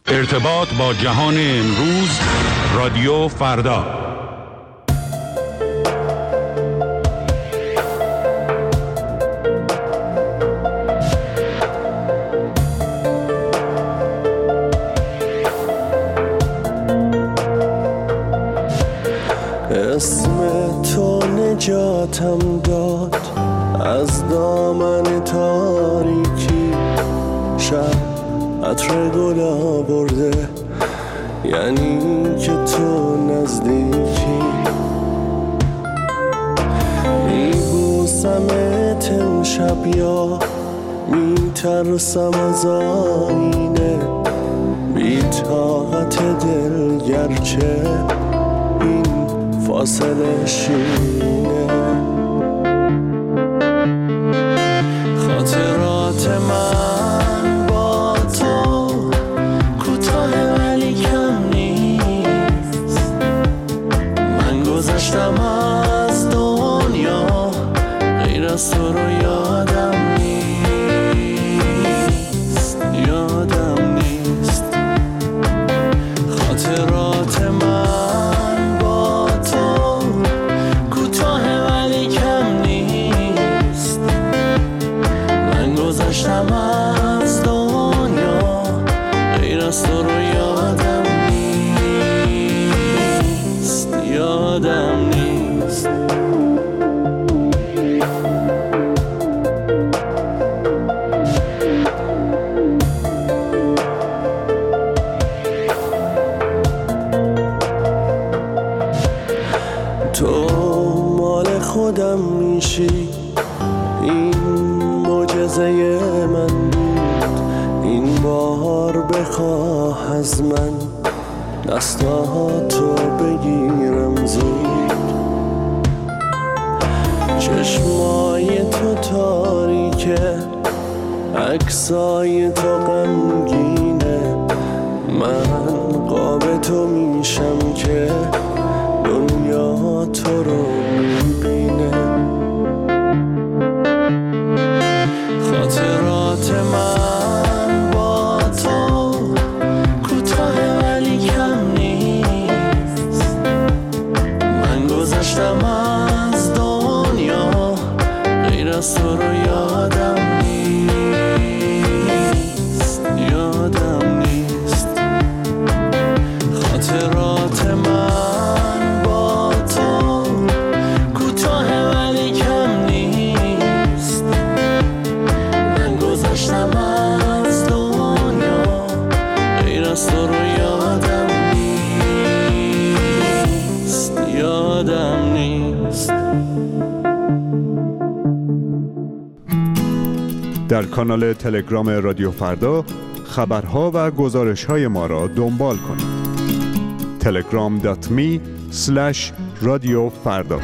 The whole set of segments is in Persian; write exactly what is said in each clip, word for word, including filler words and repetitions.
ارتباط با جهان امروز، رادیو فردا. اسم تو نجاتم داد از دامن تاریکی، شب عطر گل آورده یعنی که تو نزدیکی. میبوسمت امشب یا میترسم از آینه، بی طاقت دل گرچه این فاصله شینه. خاطرات من با تو کوتاه ولی کم نیست، من گذشتم از دنیا غیر از تو رو یادم نیست، یادم نیست. خاطرات من با تو کوتاه ولی کم نیست، من گذشتم از دنیا غیر از تو رو یادم نیست، یادم نیست. تو مال خودم میشی، این معجزه من بود. این بار بخواه از من دستاتو بگیرم زود. چشمای تو تاریکه، عکسای تو غمگینه، من قاب تو میشم که دنیا تو رو میبینه. خاطرات من با تو کوتاه ولی کم نیست، من گذشتم از دنیا غیر از تو رو یادم نیست، یادم نیست. خاطرات من با تو کوتاه ولی کم نیست، من گذشتم از دنیا غیر از تو رو یادم نیست، یادم نیست. در کانال تلگرام رادیو فردا خبرها و گزارش‌های ما را دنبال کنید. تلگرام دات می اسلش رادیو فردا.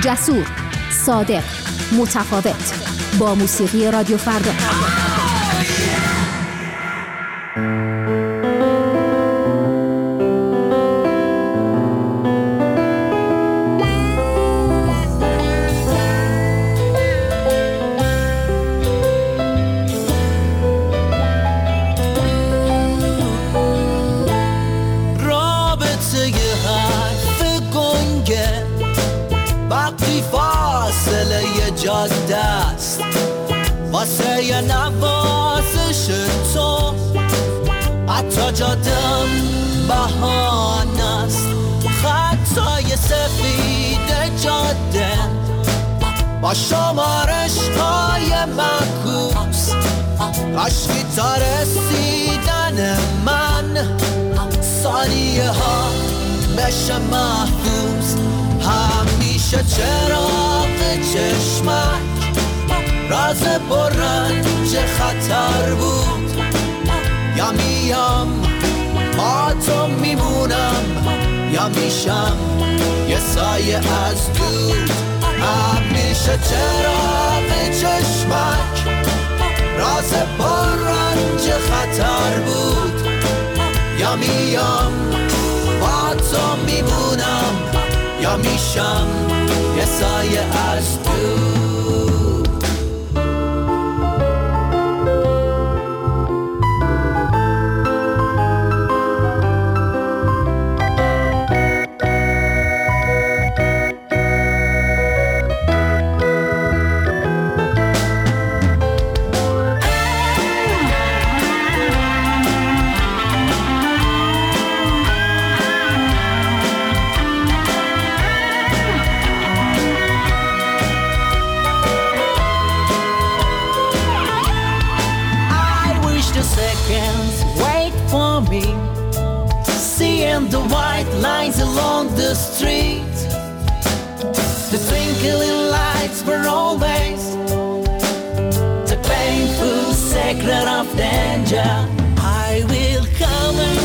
جسور، صادق، متفاوت. با موسیقی رادیو فردا. واسه یه نوازش تو حتی جادم بهانه است، خطای سفید جاده با شمارش های معکوس، عشقی تا رسیدن من ثانیه ها بشه محفوظ. همیشه چراغ چشمک راز برنج خطر بود، یا میام با تو میمونم یا میشم یه سایه از دود. همیشه چراغ چشمک راز برنج خطر بود، یا میام با تو میمونم یا میشم یه سایه از دود. The white lines along the street, the twinkling lights were always the painful secret of danger. I will come